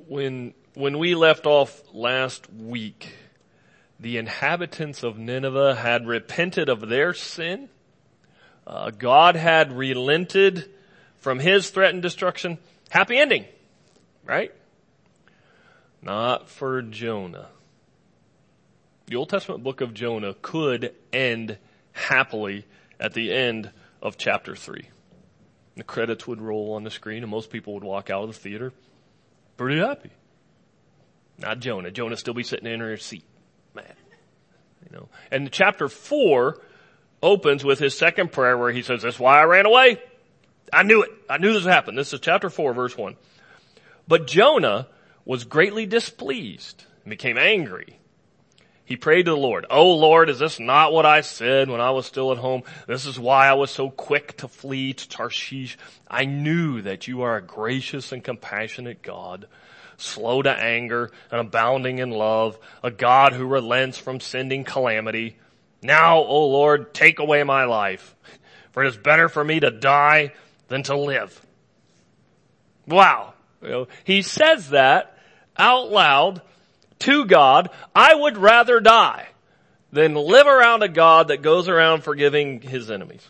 When we left off last week, the inhabitants of Nineveh had repented of their sin. God had relented from his threatened destruction. Happy ending, right? Not for Jonah. The Old Testament book of Jonah could end happily at the end of chapter 3. The credits would roll on the screen and most people would walk out of the theater pretty happy. Not Jonah. Jonah still be sitting in her seat. Man. And chapter 4 opens with his second prayer where he says, "That's why I ran away. I knew it. I knew this would happen." This is chapter 4, verse 1. "But Jonah was greatly displeased and became angry. He prayed to the Lord, 'Oh Lord, is this not what I said when I was still at home? This is why I was so quick to flee to Tarshish. I knew that you are a gracious and compassionate God, slow to anger and abounding in love, a God who relents from sending calamity. Now, O Lord, take away my life, for it is better for me to die than to live.'" Wow. He says that out loud to God. I would rather die than live around a God that goes around forgiving his enemies.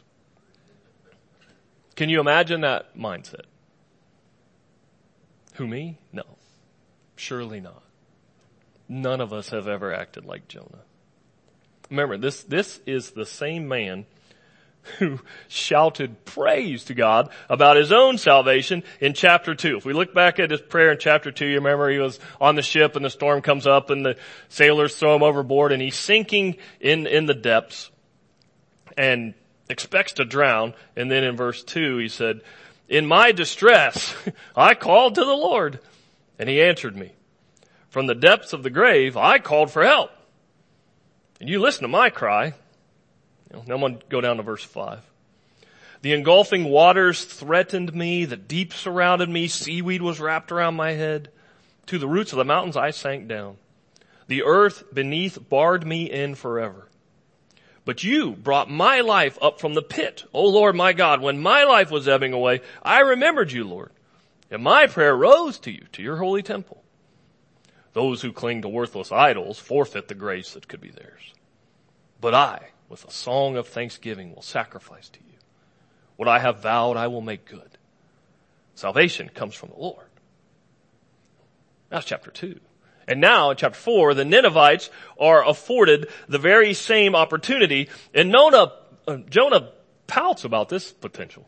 Can you imagine that mindset? Who, me? No. Surely not. None of us have ever acted like Jonah. Remember, this is the same man who shouted praise to God about his own salvation in chapter 2. If we look back at his prayer in chapter 2, you remember he was on the ship and the storm comes up and the sailors throw him overboard and he's sinking in the depths and expects to drown. And then in verse 2 he said, "In my distress I called to the Lord and he answered me. From the depths of the grave I called for help. And you listen to my cry." Now I'm going to go down to verse 5. "The engulfing waters threatened me. The deep surrounded me. Seaweed was wrapped around my head. To the roots of the mountains I sank down. The earth beneath barred me in forever. But you brought my life up from the pit. O Lord my God, when my life was ebbing away, I remembered you, Lord. And my prayer rose to you, to your holy temple. Those who cling to worthless idols forfeit the grace that could be theirs. But I, with a song of thanksgiving, will sacrifice to you. What I have vowed I will make good. Salvation comes from the Lord." That's chapter 2. And now in chapter 4, the Ninevites are afforded the very same opportunity. And Jonah pouts about this potential.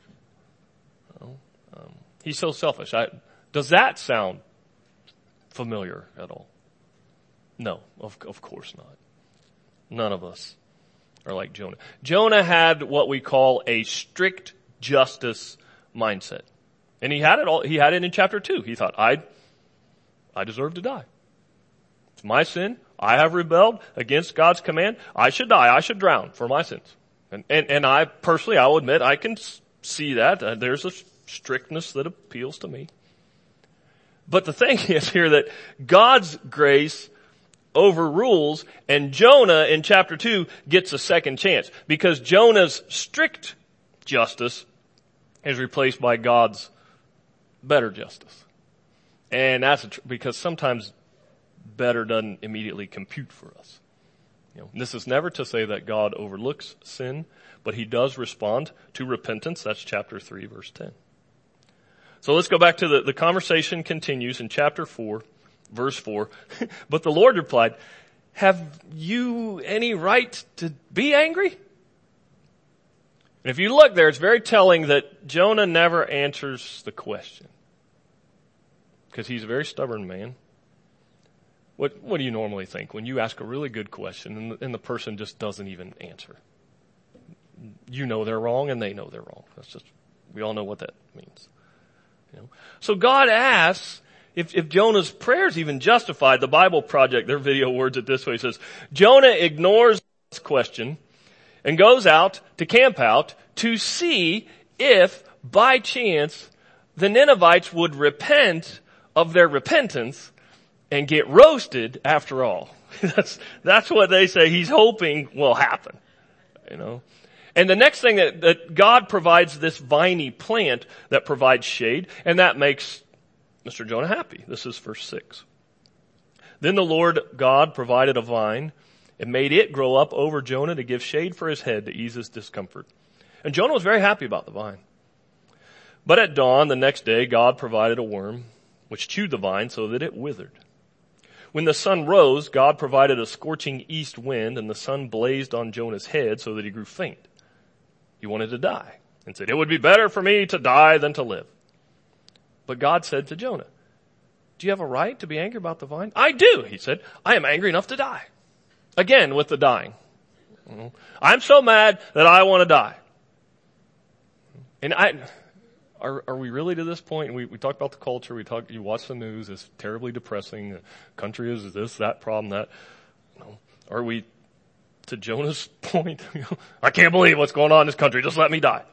He's so selfish. Does that sound familiar at all? No, of course not. None of us are like Jonah. Jonah had what we call a strict justice mindset. And he had it all. He had it in chapter 2. He thought, I deserve to die. It's my sin. I have rebelled against God's command. I should die. I should drown for my sins. And I personally, I'll admit, I can see that. There's a strictness that appeals to me. But the thing is here that God's grace overrules, and Jonah in chapter 2 gets a second chance because Jonah's strict justice is replaced by God's better justice. And that's because sometimes better doesn't immediately compute for us. This is never to say that God overlooks sin, but he does respond to repentance. That's chapter 3, verse 10. So let's go back to the conversation continues in chapter 4. Verse 4, "But the Lord replied, 'Have you any right to be angry?'" And if you look there, it's very telling that Jonah never answers the question. Because he's a very stubborn man. What do you normally think when you ask a really good question and the person just doesn't even answer? You know they're wrong and they know they're wrong. We all know what that means. So God asks, If Jonah's prayers even justified, the Bible Project, their video words it this way. It says, Jonah ignores this question and goes out to camp out to see if, by chance, the Ninevites would repent of their repentance and get roasted after all. That's what they say he's hoping will happen. And the next thing that God provides this viney plant that provides shade, and that makes Mr. Jonah happy. This is verse 6. Then the Lord God provided a vine and made it grow up over Jonah to give shade for his head to ease his discomfort. And Jonah was very happy about the vine. But at dawn the next day, God provided a worm which chewed the vine so that it withered. When the sun rose, God provided a scorching east wind, and the sun blazed on Jonah's head so that he grew faint. He wanted to die and said, "It would be better for me to die than to live." But God said to Jonah, "Do you have a right to be angry about the vine?" "I do," he said. "I am angry enough to die." Again with the dying. I'm so mad that I want to die. And are we really to this point? We talk about the culture. You watch the news. It's terribly depressing. The country is this, that problem, that. Are we to Jonah's point? I can't believe what's going on in this country. Just let me die.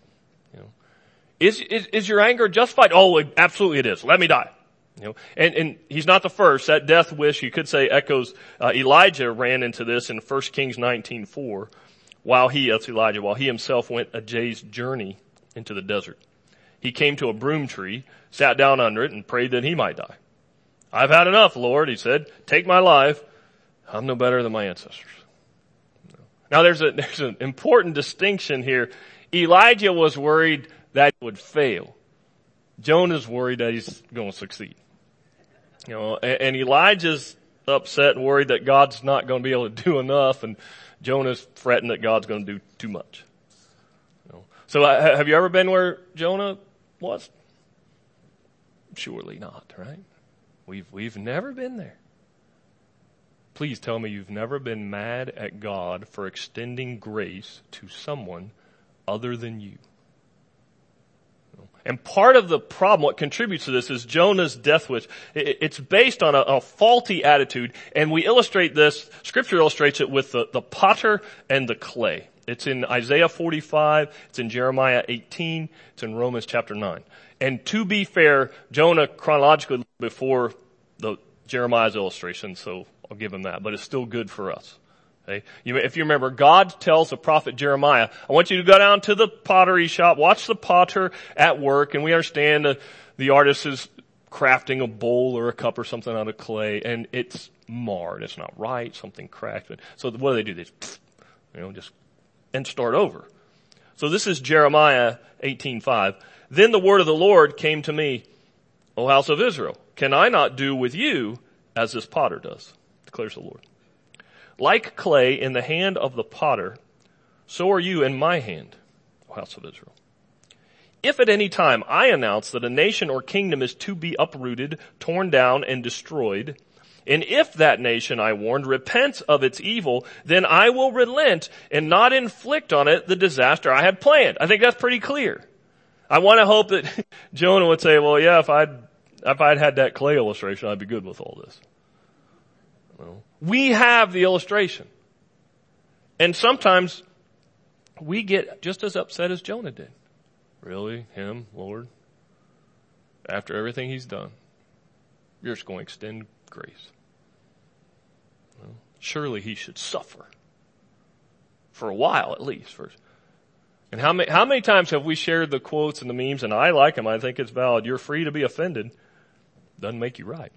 Is your anger justified? Oh, absolutely it is. Let me die. And he's not the first. That death wish, you could say, echoes, Elijah ran into this in 1 Kings 19:4, while he himself went a day's journey into the desert. He came to a broom tree, sat down under it, and prayed that he might die. "I've had enough, Lord," he said. "Take my life. I'm no better than my ancestors." Now there's an important distinction here. Elijah was worried that he would fail. Jonah's worried that he's going to succeed. And Elijah's upset and worried that God's not going to be able to do enough, and Jonah's fretting that God's going to do too much. So have you ever been where Jonah was? Surely not, right? We've never been there. Please tell me you've never been mad at God for extending grace to someone other than you. And part of the problem, what contributes to this, is Jonah's death wish. It's based on a faulty attitude, and we illustrate this, Scripture illustrates it with the potter and the clay. It's in Isaiah 45, it's in Jeremiah 18, it's in Romans chapter 9. And to be fair, Jonah chronologically before Jeremiah's illustration, so I'll give him that, but it's still good for us. Okay? If you remember, God tells the prophet Jeremiah, "I want you to go down to the pottery shop, watch the potter at work," and we understand the artist is crafting a bowl or a cup or something out of clay, and it's marred, it's not right, something cracked. So what do? They just, and start over. So this is Jeremiah 18:5. "Then the word of the Lord came to me, O house of Israel, can I not do with you as this potter does, declares the Lord. Like clay in the hand of the potter, so are you in my hand, O house of Israel. If at any time I announce that a nation or kingdom is to be uprooted, torn down, and destroyed, and if that nation, I warned, repents of its evil, then I will relent and not inflict on it the disaster I had planned." I think that's pretty clear. I want to hope that Jonah would say, "Well, yeah, if I'd had that clay illustration, I'd be good with all this." Well, we have the illustration. And sometimes we get just as upset as Jonah did. Really? Him, Lord? After everything he's done, you're just going to extend grace. Well, surely he should suffer. For a while, at least. And how many times have we shared the quotes and the memes, and I like them, I think it's valid. You're free to be offended. Doesn't make you right.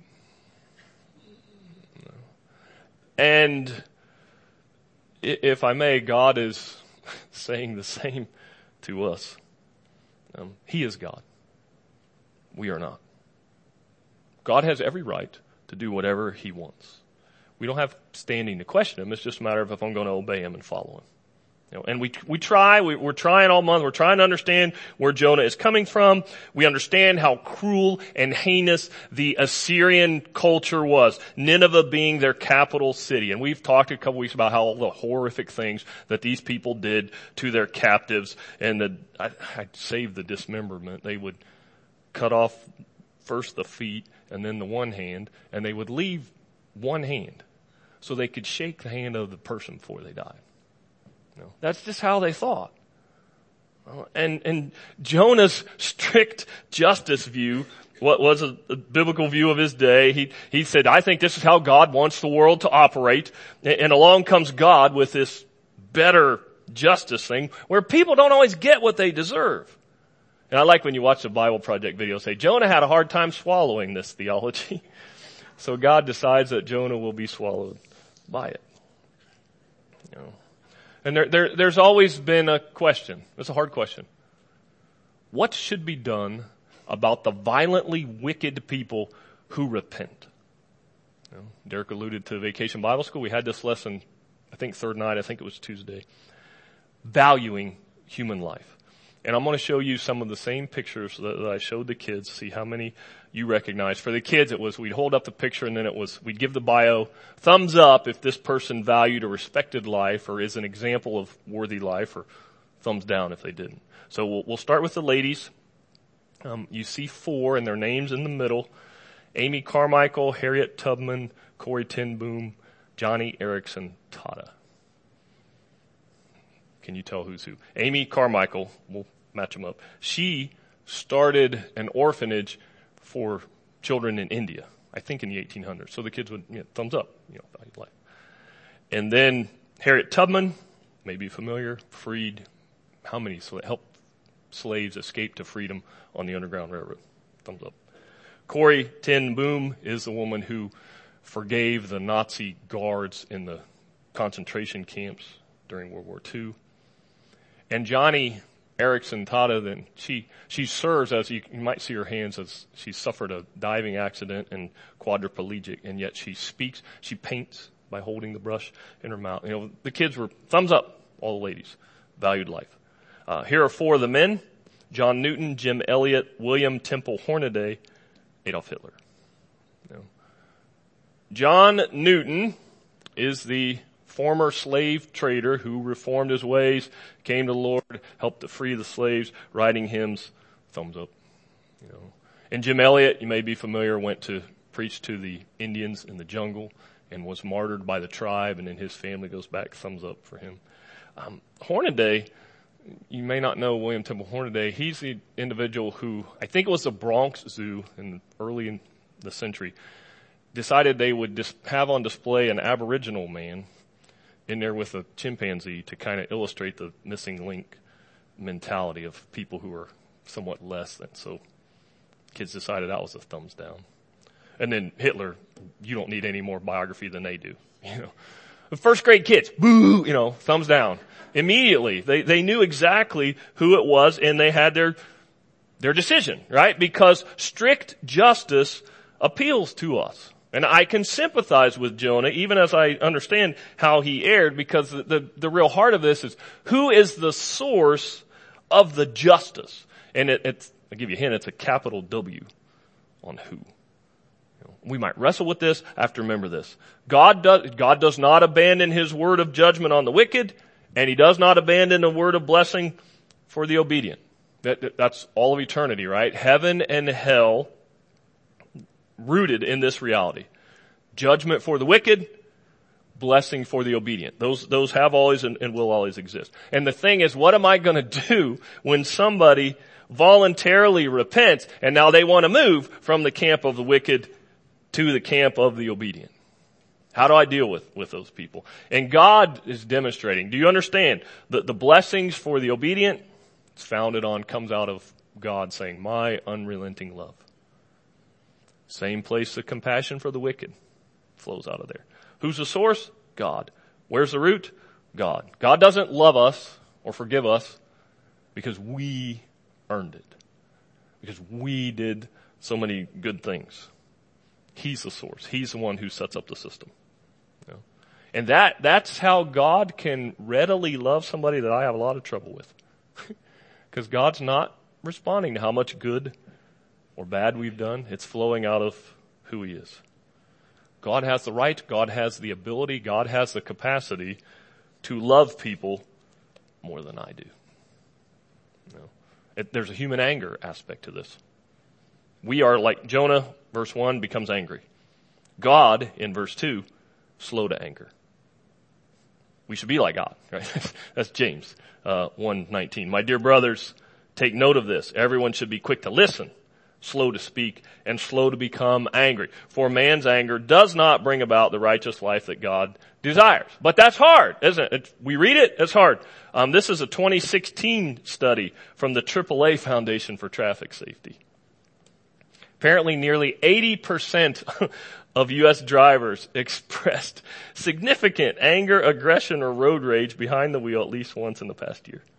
No. And if I may, God is saying the same to us. He is God. We are not. God has every right to do whatever he wants. We don't have standing to question him. It's just a matter of if I'm going to obey him and follow him. And we're trying all month. We're trying to understand where Jonah is coming from. We understand how cruel and heinous the Assyrian culture was. Nineveh being their capital city. And we've talked a couple weeks about how all the horrific things that these people did to their captives. And I'd save the dismemberment. They would cut off first the feet and then the one hand, and they would leave one hand so they could shake the hand of the person before they died. That's just how they thought. And Jonah's strict justice view, what was a biblical view of his day, he said, I think this is how God wants the world to operate. And along comes God with this better justice thing where people don't always get what they deserve. And I like when you watch the Bible Project video say, Jonah had a hard time swallowing this theology. So God decides that Jonah will be swallowed by it. You know. And there's always been a question. It's a hard question. What should be done about the violently wicked people who repent? You know, Derek alluded to Vacation Bible School. We had this lesson, I think third night, I think it was Tuesday. Valuing human life. And I'm going to show you some of the same pictures that I showed the kids, see how many you recognize. For the kids, it was we'd hold up the picture and then it was we'd give the bio, thumbs up if this person valued or respected life or is an example of worthy life, or thumbs down if they didn't. So we'll start with the ladies. You see 4 and their names in the middle. Amy Carmichael, Harriet Tubman, Corrie ten Boom, Johnny Erickson Tata. Can you tell who's who? Amy Carmichael, we'll match them up. She started an orphanage for children in India, I think in the 1800s. So the kids would, thumbs up, valued life. And then Harriet Tubman, maybe familiar, freed how many? So it helped slaves escape to freedom on the Underground Railroad. Thumbs up. Corrie ten Boom is the woman who forgave the Nazi guards in the concentration camps during World War II. And Johnny Erickson Tata, then she serves, as you might see her hands, as she suffered a diving accident and quadriplegic, and yet she speaks, she paints by holding the brush in her mouth. The kids were thumbs up, all the ladies, valued life. Here are 4 of the men: John Newton, Jim Elliot, William Temple Hornaday, Adolf Hitler. John Newton is the former slave trader who reformed his ways, came to the Lord, helped to free the slaves, writing hymns, thumbs up. And Jim Elliot, you may be familiar, went to preach to the Indians in the jungle and was martyred by the tribe, and then his family goes back, thumbs up for him. Hornaday, you may not know William Temple Hornaday. He's the individual who, I think it was the Bronx Zoo early in the century, decided they would have on display an Aboriginal man in there with a chimpanzee to kind of illustrate the missing link mentality of people who are somewhat less than. So kids decided that was a thumbs down. And then Hitler, you don't need any more biography than they do. The first grade kids, boo, thumbs down. Immediately, they knew exactly who it was, and they had their decision, right? Because strict justice appeals to us. And I can sympathize with Jonah, even as I understand how he erred, because the real heart of this is, who is the source of the justice? And I'll give you a hint, it's a capital W on who. We might wrestle with this. I have to remember this. God does not abandon his word of judgment on the wicked, and he does not abandon the word of blessing for the obedient. That's all of eternity, right? Heaven and hell rooted in this reality. Judgment for the wicked, blessing for the obedient. Those have always and will always exist. And the thing is, what am I going to do when somebody voluntarily repents and now they want to move from the camp of the wicked to the camp of the obedient? How do I deal with those people? And God is demonstrating. Do you understand that the blessings for the obedient comes out of God saying, my unrelenting love. Same place the compassion for the wicked flows out of there. Who's the source? God. Where's the root? God. God doesn't love us or forgive us because we earned it. Because we did so many good things. He's the source. He's the one who sets up the system. And that's how God can readily love somebody that I have a lot of trouble with. Because God's not responding to how much good or bad we've done. It's flowing out of who he is. God has the right, God has the ability, God has the capacity to love people more than I do. There's a human anger aspect to this. We are like Jonah, verse 1, becomes angry. God, in verse 2, slow to anger. We should be like God, right? That's James 1:19. My dear brothers, take note of this. Everyone should be quick to listen, slow to speak, and slow to become angry. For man's anger does not bring about the righteous life that God desires. But that's hard, isn't it? We read it, it's hard. This is a 2016 study from the AAA Foundation for Traffic Safety. Apparently nearly 80% of U.S. drivers expressed significant anger, aggression, or road rage behind the wheel at least once in the past year.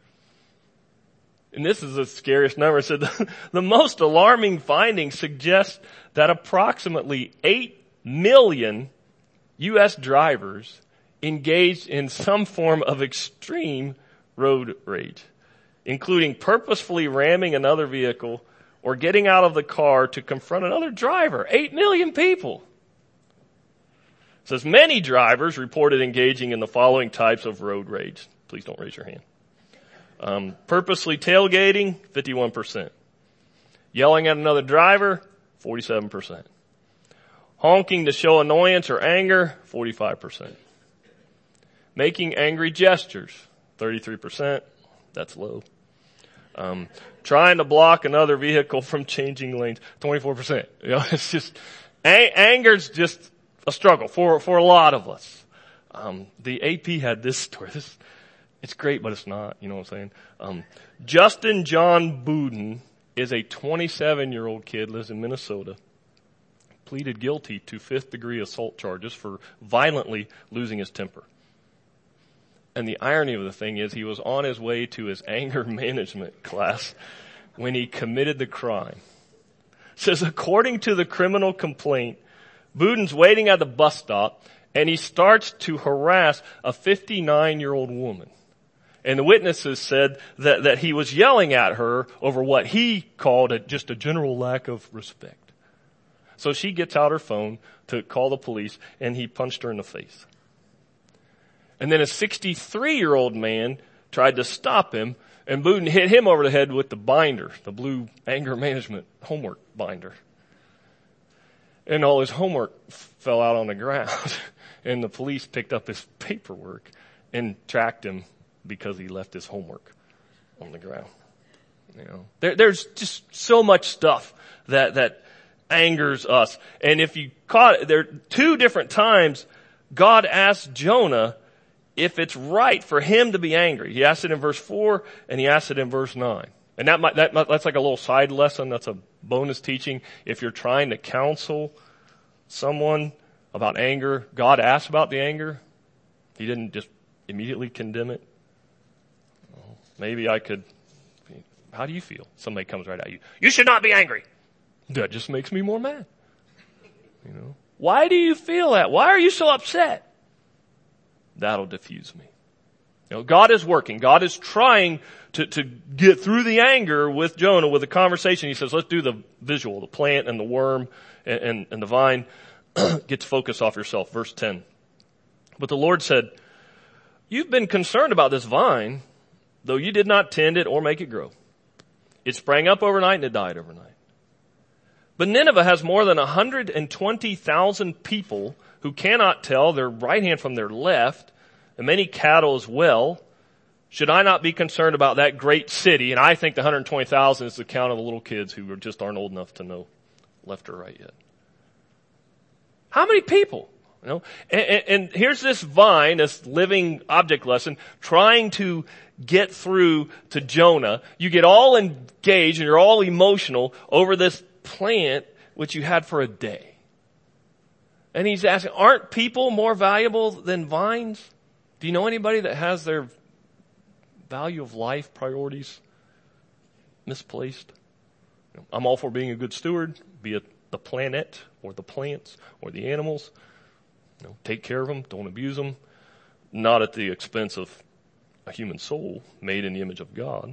And this is the scariest number. It said the most alarming findings suggest that approximately 8 million U.S. drivers engaged in some form of extreme road rage, including purposefully ramming another vehicle or getting out of the car to confront another driver. 8 million people. It says many drivers reported engaging in the following types of road rage. Please don't raise your hand. Purposely tailgating, 51%. Yelling at another driver, 47%. Honking to show annoyance or anger, 45%. Making angry gestures, 33%. That's low. Trying to block another vehicle from changing lanes, 24%. It's just, anger's just a struggle for a lot of us. The AP had this story. It's great, but it's not. You know what I'm saying? Justin John Buden is a 27-year-old kid, lives in Minnesota, pleaded guilty to 5th-degree assault charges for violently losing his temper. And the irony of the thing is he was on his way to his anger management class when he committed the crime. It says, according to the criminal complaint, Buden's waiting at the bus stop and he starts to harass a 59-year-old woman. And the witnesses said that he was yelling at her over what he called just a general lack of respect. So she gets out her phone to call the police, and he punched her in the face. And then a 63-year-old man tried to stop him, and Buden hit him over the head with the binder, the blue anger management homework binder. And all his homework fell out on the ground, and the police picked up his paperwork and tracked him because he left his homework on the ground. You know, there's just so much stuff that angers us. And if you caught it, there are 2 different times God asked Jonah if it's right for him to be angry. He asked it in verse 4 and he asked it in verse 9. And that's like a little side lesson. That's a bonus teaching. If you're trying to counsel someone about anger, God asked about the anger. He didn't just immediately condemn it. Maybe I could, how do you feel? Somebody comes right at you. You should not be angry. That just makes me more mad. You know, why do you feel that? Why are you so upset? That'll diffuse me. You know, God is working. God is trying to get through the anger with Jonah with a conversation. He says, let's do the visual, the plant and the worm and the vine. Get focus off yourself. Verse 10. But the Lord said, you've been concerned about this vine, though you did not tend it or make it grow. It sprang up overnight and it died overnight. But Nineveh has more than 120,000 people who cannot tell their right hand from their left, and many cattle as well. Should I not be concerned about that great city? And I think the 120,000 is the count of the little kids who just aren't old enough to know left or right yet. How many people? You know, and here's this vine, this living object lesson, trying to get through to Jonah. You get all engaged and you're all emotional over this plant which you had for a day. And he's asking, aren't people more valuable than vines? Do you know anybody that has their value of life priorities misplaced? I'm all for being a good steward, be it the planet or the plants or the animals. You know, take care of them, don't abuse them, not at the expense of a human soul made in the image of God.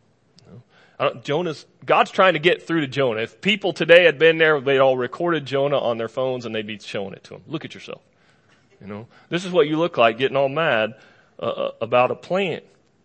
You know, God's trying to get through to Jonah. If people today had been there, they'd all recorded Jonah on their phones and they'd be showing it to him. Look at yourself. You know, this is what you look like getting all mad about a plant.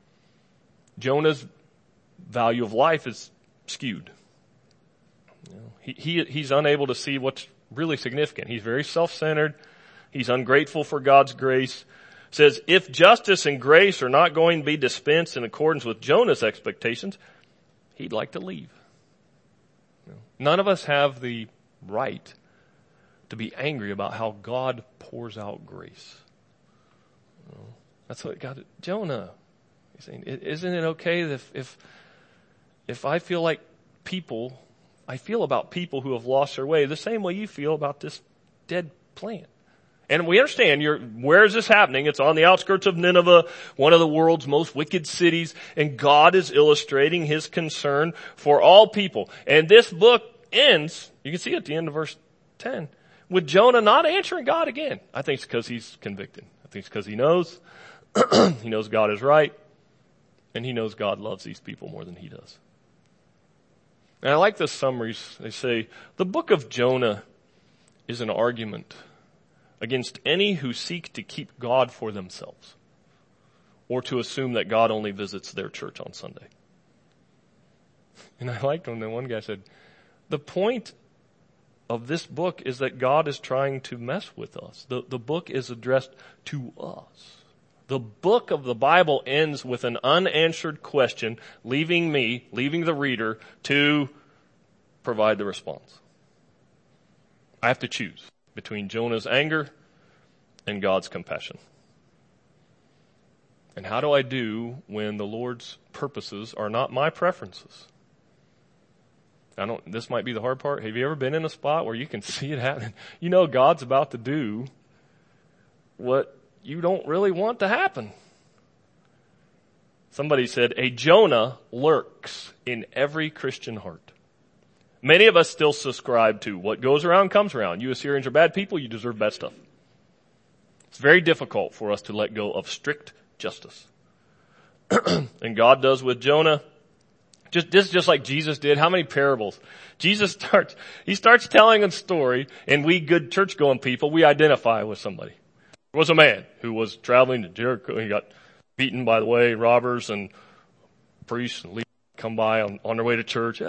Jonah's value of life is skewed. You know, he's unable to see what's really significant. He's very self-centered. He's ungrateful for God's grace. It says, if justice and grace are not going to be dispensed in accordance with Jonah's expectations, he'd like to leave. None of us have the right to be angry about how God pours out grace. That's what God, Jonah, he's saying, isn't it okay that if I feel like I feel about people who have lost their way the same way you feel about this dead plant. And we understand where is this happening? It's on the outskirts of Nineveh, one of the world's most wicked cities, and God is illustrating his concern for all people. And this book ends, you can see at the end of verse 10, with Jonah not answering God again. I think it's because he's convicted. I think it's because he knows God is right, and he knows God loves these people more than he does. And I like the summaries. They say, the book of Jonah is an argument against any who seek to keep God for themselves or to assume that God only visits their church on Sunday. And I liked when the one guy said, the point of this book is that God is trying to mess with us. The book is addressed to us. The book of the Bible ends with an unanswered question, leaving the reader to provide the response. I have to choose between Jonah's anger and God's compassion. And how do I do when the Lord's purposes are not my preferences? This might be the hard part. Have you ever been in a spot where you can see it happening? You know God's about to do what you don't really want to happen. Somebody said, a Jonah lurks in every Christian heart. Many of us still subscribe to what goes around comes around. You Assyrians are bad people, you deserve bad stuff. It's very difficult for us to let go of strict justice. And God does with Jonah. Just like Jesus did. How many parables? Jesus starts telling a story, and we good church-going people, we identify with somebody. There was a man who was traveling to Jericho. He got beaten by the way, robbers and priests and Levites come by on their way to church.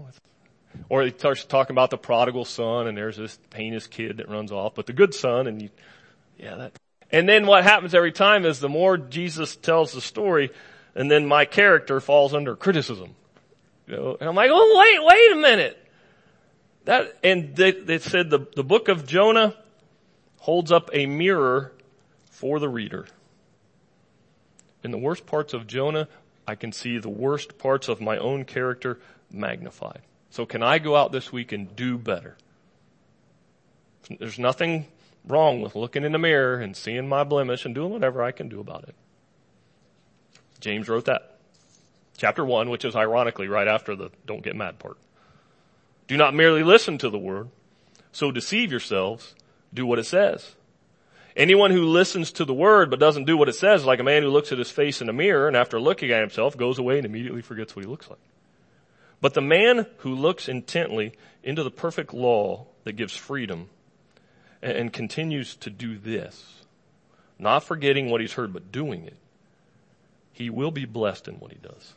Or he starts talking about the prodigal son, and there's this heinous kid that runs off, but the good son, and then what happens every time is the more Jesus tells the story, and then my character falls under criticism. And I'm like, oh, wait a minute. They said the book of Jonah holds up a mirror for the reader. In the worst parts of Jonah, I can see the worst parts of my own character magnified. So can I go out this week and do better? There's nothing wrong with looking in the mirror and seeing my blemish and doing whatever I can do about it. James wrote that. Chapter 1, which is ironically right after the don't get mad part. Do not merely listen to the word, so deceive yourselves, do what it says. Anyone who listens to the word but doesn't do what it says is like a man who looks at his face in a mirror and after looking at himself goes away and immediately forgets what he looks like. But the man who looks intently into the perfect law that gives freedom and continues to do this, not forgetting what he's heard but doing it, he will be blessed in what he does.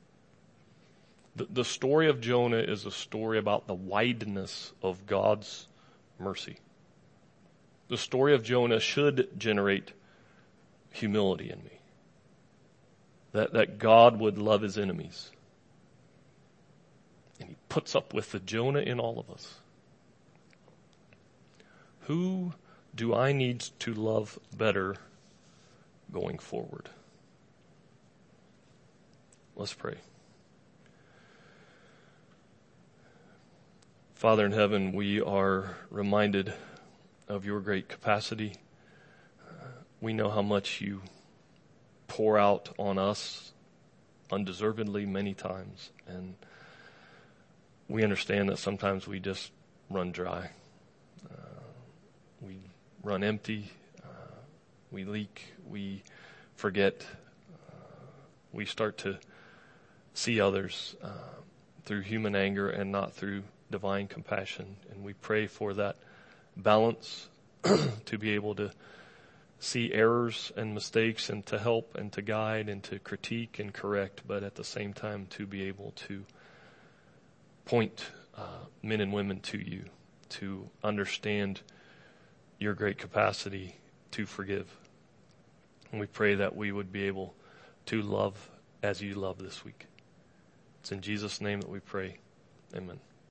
The story of Jonah is a story about the wideness of God's mercy. The story of Jonah should generate humility in me. That God would love his enemies. And he puts up with the Jonah in all of us. Who do I need to love better going forward? Let's pray. Father in heaven, we are reminded of your great capacity. We know how much you pour out on us undeservedly many times. And we understand that sometimes we just run dry. We run empty. We leak. We forget. We start to see others through human anger and not through divine compassion. And we pray for that balance to be able to see errors and mistakes and to help and to guide and to critique and correct, but at the same time to be able to point men and women to you, to understand your great capacity to forgive. And we pray that we would be able to love as you love this week. It's in Jesus' name that we pray. Amen.